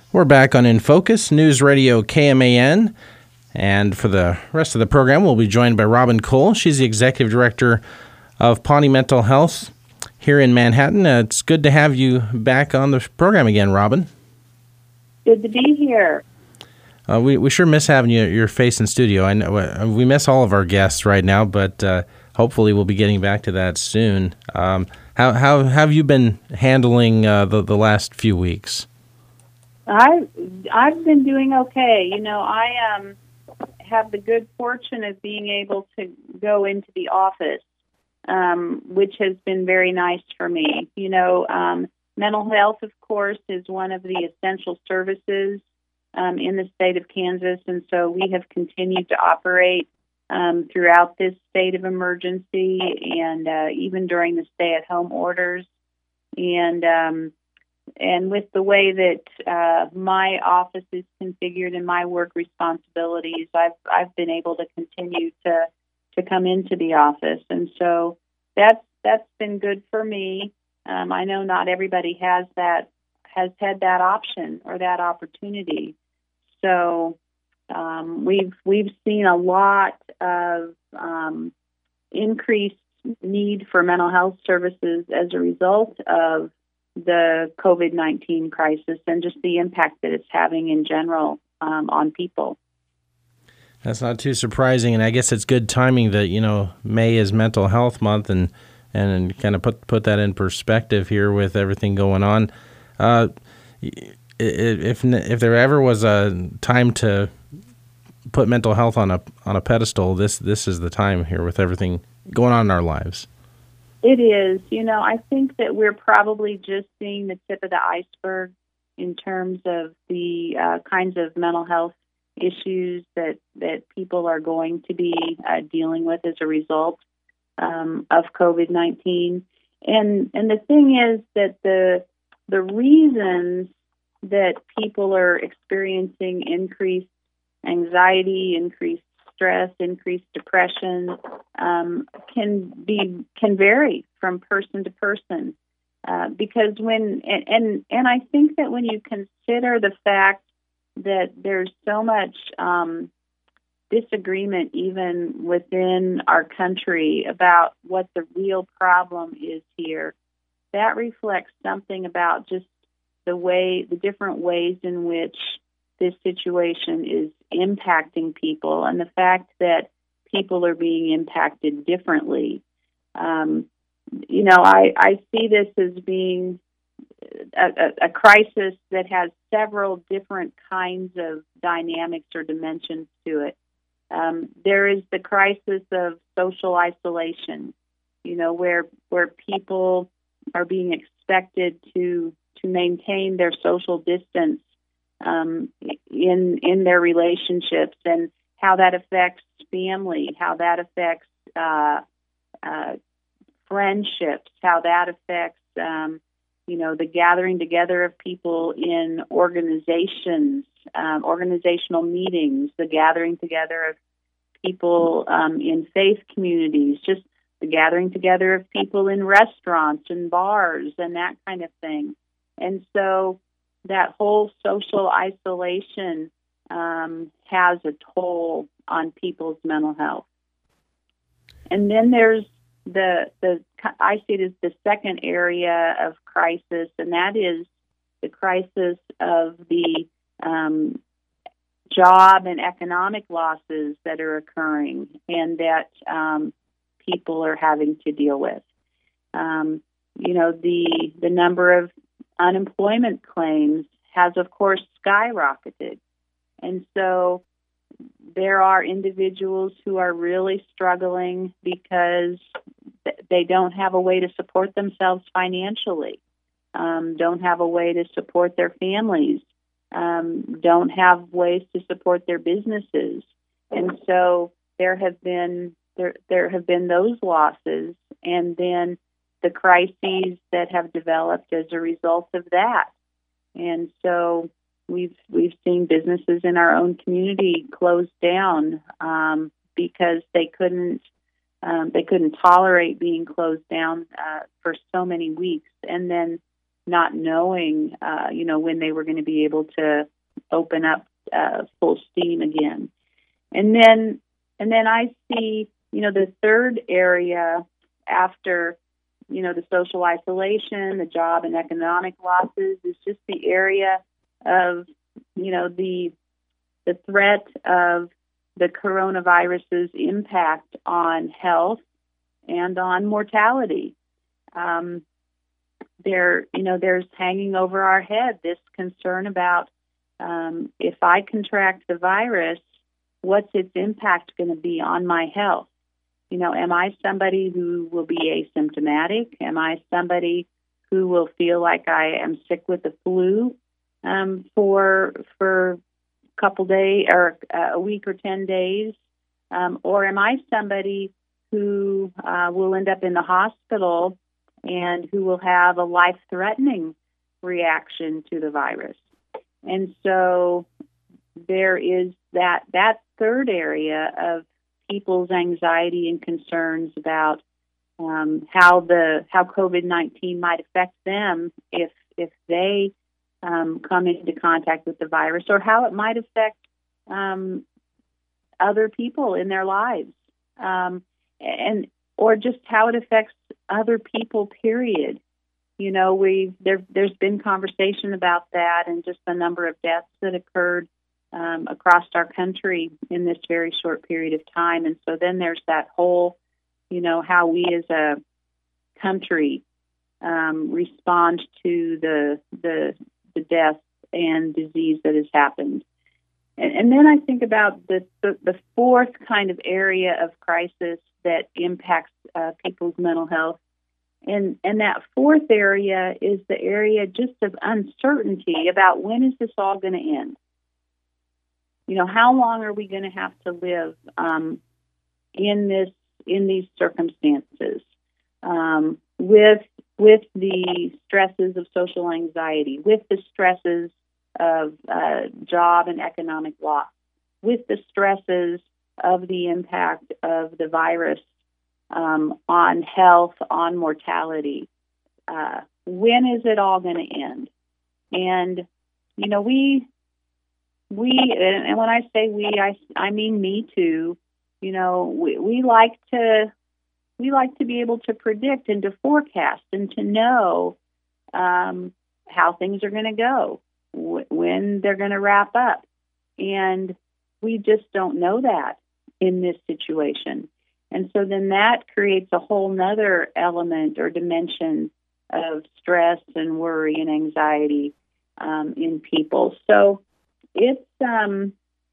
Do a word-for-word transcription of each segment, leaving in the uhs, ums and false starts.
We're back on In Focus, News Radio K M A N. And for the rest of the program, we'll be joined by Robin Cole. She's the Executive Director of Pawnee Mental Health here in Manhattan. Uh, it's good to have you back on the program again, Robin. Good to be here. Uh, we we sure miss having you, your face in studio. I know uh, we miss all of our guests right now, but uh, hopefully we'll be getting back to that soon. Um, how how have you been handling uh, the the last few weeks? I I've been doing okay. You know, I um have the good fortune of being able to go into the office, um, which has been very nice for me. You know, um, mental health, of course, is one of the essential services um, in the state of Kansas, and so we have continued to operate um, throughout this state of emergency and uh, even during the stay-at-home orders. And um, and with the way that uh, my office is configured and my work responsibilities, I've I've been able to continue to to come into the office, and so that's that's been good for me. Um, I know not everybody has that has had that option or that opportunity. So um, we've we've seen a lot of um, increased need for mental health services as a result of the COVID nineteen crisis and just the impact that it's having in general um, on people. That's not too surprising, and I guess it's good timing that, you know, May is Mental Health Month, and and kind of put put that in perspective here with everything going on. Uh, if if there ever was a time to put mental health on a on a pedestal, this this is the time here with everything going on in our lives. It is. You know, I think that we're probably just seeing the tip of the iceberg in terms of the uh, kinds of mental health issues that, that people are going to be uh, dealing with as a result um, of COVID nineteen. And and the thing is that the the reasons that people are experiencing increased anxiety, increased stress, increased depression um, can be can vary from person to person. Uh, because when and, and and I think that when you consider the fact that there's so much um, disagreement even within our country about what the real problem is here, that reflects something about just the way, the different ways in which this situation is impacting people and the fact that people are being impacted differently. Um, you know, I, I see this as being a, a, a crisis that has several different kinds of dynamics or dimensions to it. Um, there is the crisis of social isolation, you know, where where people are being expected to to maintain their social distance um, in in their relationships, and how that affects family, how that affects uh, uh, friendships, how that affects um, you know, the gathering together of people in organizations, um, organizational meetings, the gathering together of people um, in faith communities, just the gathering together of people in restaurants and bars and that kind of thing. And so that whole social isolation um, has a toll on people's mental health. And then there's the the I see it as the second area of crisis, and that is the crisis of the um, job and economic losses that are occurring and that um, people are having to deal with. Um, you know, the the number of unemployment claims has, of course, skyrocketed, and so there are individuals who are really struggling because they don't have a way to support themselves financially, um, don't have a way to support their families, um, don't have ways to support their businesses. And so there have been there there have been those losses, and then the crises that have developed as a result of that. And so we've we've seen businesses in our own community close down um, because they couldn't um, they couldn't tolerate being closed down uh, for so many weeks. And then not knowing, uh, you know, when they were going to be able to open up uh, full steam again. And then, and then I see, you know, the third area after, you know, the social isolation, the job and economic losses is just the area of, you know, the the threat of the coronavirus's impact on health and on mortality. Um, there, you know, there's hanging over our head this concern about um, if I contract the virus, what's its impact going to be on my health? You know, am I somebody who will be asymptomatic? Am I somebody who will feel like I am sick with the flu um, for for a couple days or uh, a week or ten days? Um, or am I somebody who uh, will end up in the hospital and who will have a life-threatening reaction to the virus? And so there is that that third area of people's anxiety and concerns about um, how the how COVID nineteen might affect them if if they um, come into contact with the virus, or how it might affect um, other people in their lives, um, and or just how it affects other people. Period. You know, we there there's been conversation about that and just the number of deaths that occurred Um, across our country in this very short period of time. And so then there's that whole, you know, how we as a country um, respond to the, the the death and disease that has happened. And, and then I think about the, the, the fourth kind of area of crisis that impacts uh, people's mental health. And, and that fourth area is the area just of uncertainty about when is this all going to end? You know, how long are we going to have to live um, in this in these circumstances um, with with the stresses of social anxiety, with the stresses of uh, job and economic loss, with the stresses of the impact of the virus um, on health, on mortality? Uh, when is it all going to end? And you know, we. We, and when I say we, I, I mean me too. You know, we, we like to we like to be able to predict and to forecast and to know um, how things are going to go, w- when they're going to wrap up, and we just don't know that in this situation. And so then that creates a whole nother element or dimension of stress and worry and anxiety um, in people. So. It's um,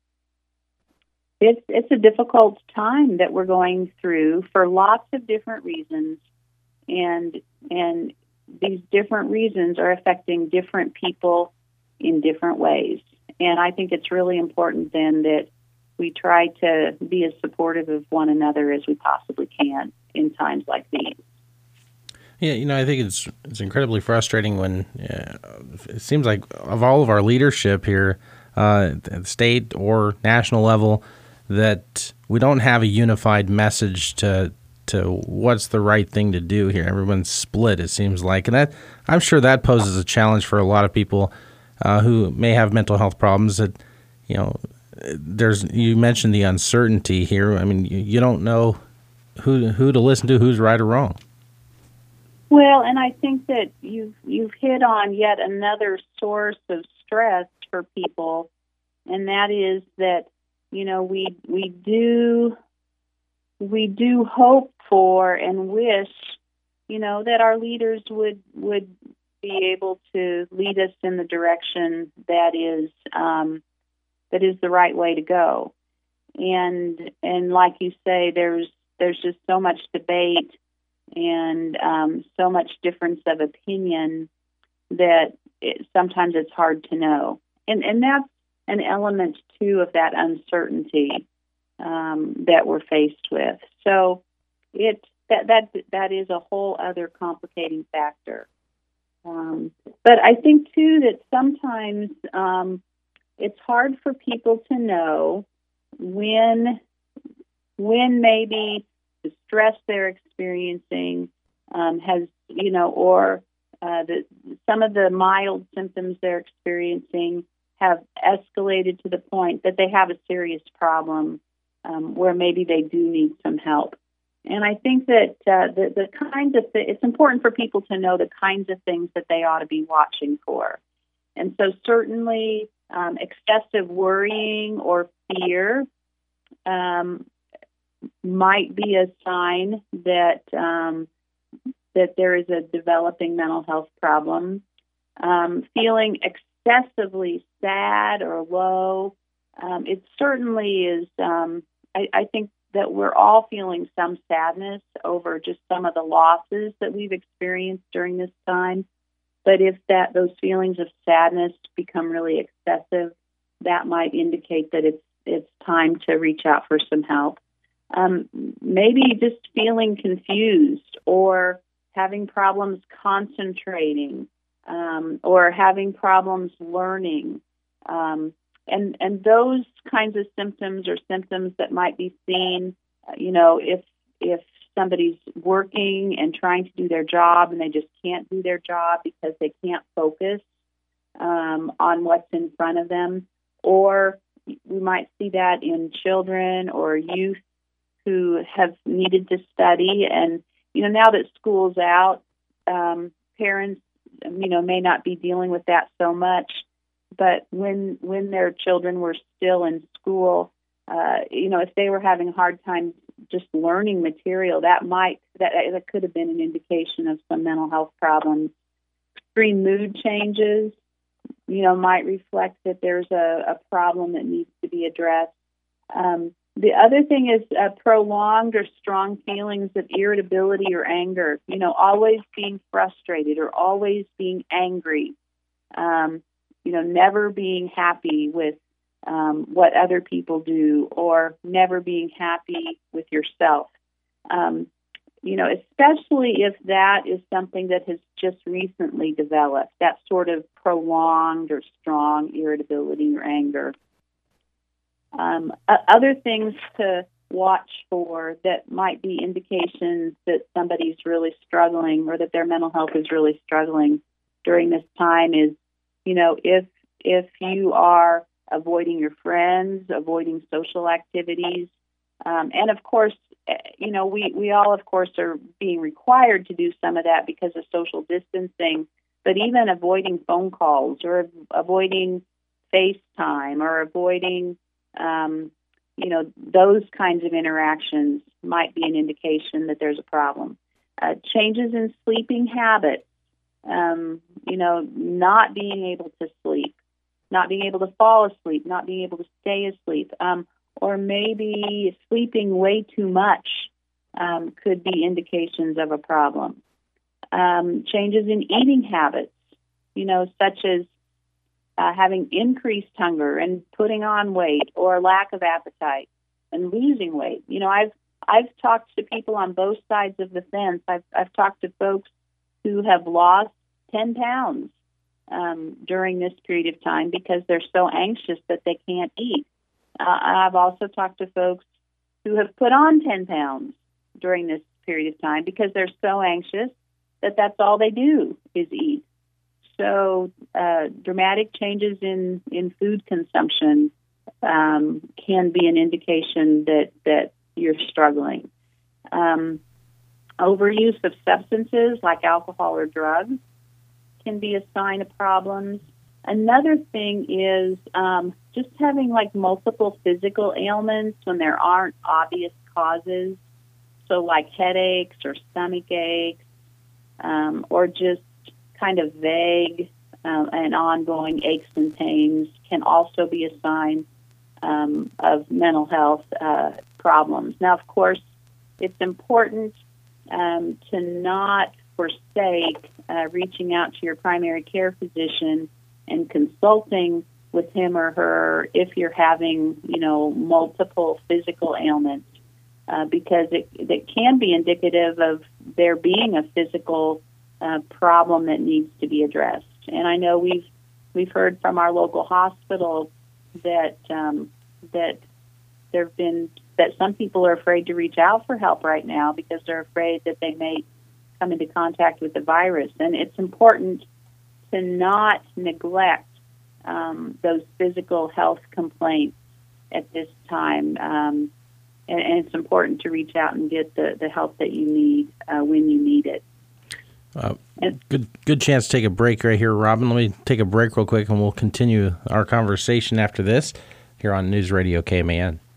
it's it's a difficult time that we're going through for lots of different reasons, and and these different reasons are affecting different people in different ways. And I think it's really important then that we try to be as supportive of one another as we possibly can in times like these. Yeah, you know, I think it's it's incredibly frustrating when uh, it seems like of all of our leadership here, uh, at the state or national level, that we don't have a unified message to to what's the right thing to do here. Everyone's split, it seems like, and that I'm sure that poses a challenge for a lot of people uh, who may have mental health problems. That you know, there's you mentioned the uncertainty here. I mean, you, you don't know who who to listen to, who's right or wrong. Well, and I think that you've you've hit on yet another source of stress for people, and that is that you know we we do we do hope for and wish you know that our leaders would would be able to lead us in the direction that is um, that is the right way to go, and and like you say, there's there's just so much debate and um, so much difference of opinion that it, sometimes it's hard to know. And and that's an element, too, of that uncertainty um, that we're faced with. So it that, that, that is a whole other complicating factor. Um, but I think, too, that sometimes um, it's hard for people to know when when maybe the stress they're experiencing um, has, you know, or uh, the, some of the mild symptoms they're experiencing have escalated to the point that they have a serious problem um, where maybe they do need some help. And I think that uh, the, the kinds of th- it's important for people to know the kinds of things that they ought to be watching for. And so certainly um, excessive worrying or fear um, might be a sign that um, that there is a developing mental health problem. Um, feeling excessively sad or low, um, it certainly is. Um, I, I think that we're all feeling some sadness over just some of the losses that we've experienced during this time. But if that those feelings of sadness become really excessive, that might indicate that it's it's time to reach out for some help. Um, maybe just feeling confused or having problems concentrating um, or having problems learning. Um, and, and those kinds of symptoms are symptoms that might be seen, uh, you know, if, if somebody's working and trying to do their job and they just can't do their job because they can't focus um, on what's in front of them. Or we might see that in children or youth who have needed to study. And, you know, now that school's out, um, parents, you know, may not be dealing with that so much. But when when their children were still in school, uh, you know, if they were having a hard time just learning material, that might, that, that could have been an indication of some mental health problems. Extreme mood changes, you know, might reflect that there's a, a problem that needs to be addressed. Um, the other thing is uh, prolonged or strong feelings of irritability or anger, you know, always being frustrated or always being angry, um, you know, never being happy with um, what other people do or never being happy with yourself. Um, you know, especially if that is something that has just recently developed, that sort of prolonged or strong irritability or anger. Um, uh, other things to watch for that might be indications that somebody's really struggling or that their mental health is really struggling during this time is, you know, if if you are avoiding your friends, avoiding social activities, um, and of course, you know, we, we all, of course, are being required to do some of that because of social distancing, but even avoiding phone calls or avoiding FaceTime or avoiding, um, you know, those kinds of interactions might be an indication that there's a problem. Uh, changes in sleeping habits, um, you know, not being able to sleep, not being able to fall asleep, not being able to stay asleep, um, or maybe sleeping way too much um, could be indications of a problem. Um, changes in eating habits, you know, such as uh, having increased hunger and putting on weight or lack of appetite and losing weight. You know, I've I've talked to people on both sides of the fence. I've I've talked to folks who have lost ten pounds um, during this period of time because they're so anxious that they can't eat. Uh, I've also talked to folks who have put on ten pounds during this period of time because they're so anxious that that's all they do is eat. So uh, dramatic changes in, in food consumption um, can be an indication that, that you're struggling. Um, overuse of substances like alcohol or drugs can be a sign of problems. Another thing is um, just having like multiple physical ailments when there aren't obvious causes. So like headaches or stomach aches, um, or just kind of vague um, and ongoing aches and pains can also be a sign um, of mental health uh, problems. Now, of course, it's important um, to not forsake uh, reaching out to your primary care physician and consulting with him or her if you're having, you know, multiple physical ailments, uh, because it, it can be indicative of there being a physical uh, problem that needs to be addressed. And I know we've we've heard from our local hospital that um, that there've been that some people are afraid to reach out for help right now because they're afraid that they may come into contact with the virus. And it's important to not neglect um, those physical health complaints at this time. Um, and, and it's important to reach out and get the, the help that you need uh, when you need it. Uh, good good chance to take a break right here, Robin. Let me take a break real quick, and we'll continue our conversation after this here on News Radio K M A N.